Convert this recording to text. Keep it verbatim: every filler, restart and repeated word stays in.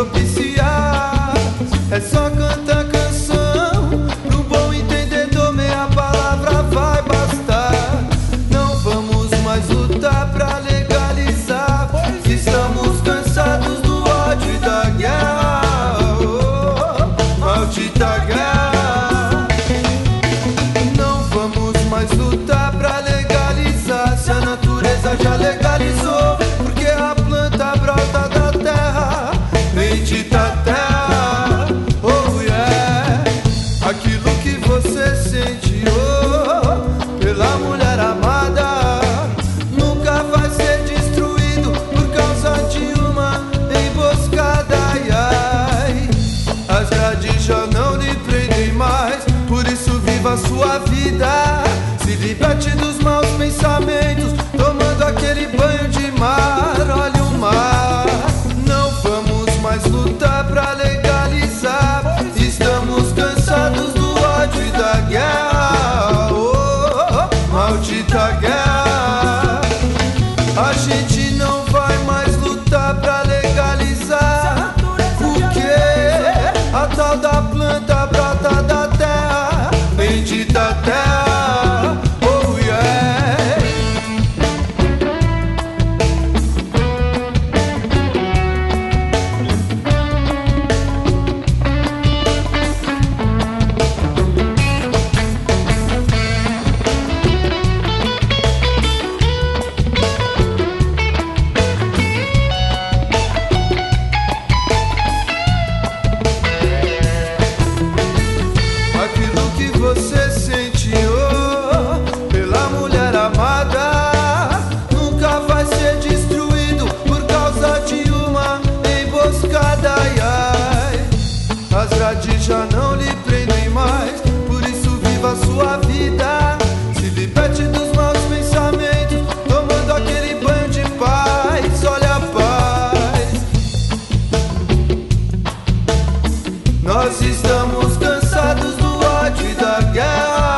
propiciar. É só cantar canção, pro bom entendedor meia palavra vai bastar. Não vamos mais lutar pra legalizar, estamos cansados do ódio e da guerra. Oh, maldita guerra. Não vamos mais lutar pra legalizar, se a natureza já legalizou, porque a planta brota da terra, bendita terra. Oh yeah, aquilo que você sente, oh, pela mulher amada, nunca vai ser destruído por causa de uma emboscada. Ai, ai, as grades já não lhe prendem mais, por isso viva a sua vida. Se liberte dos maus pensamentos, tomando aquele banho de mar. Olha o mar. Não vamos mais lutar pra legalizar, estamos cansados do ódio e da guerra. Oh, maldita guerra. A gente não vai mais lutar pra legalizar, porque a tal da planta brota da terra, bendita terra. Oh yeah. Aquilo que você sente, oh, pela mulher amada, nunca vai ser destruído por causa de uma emboscada. Ai, ai, as grades já não lhe prendem mais, por isso viva a sua vida. Se liberte dos maus pensamentos, tomando aquele banho de paz. Olha a paz. Nós estamos cansados do ódio e da guerra.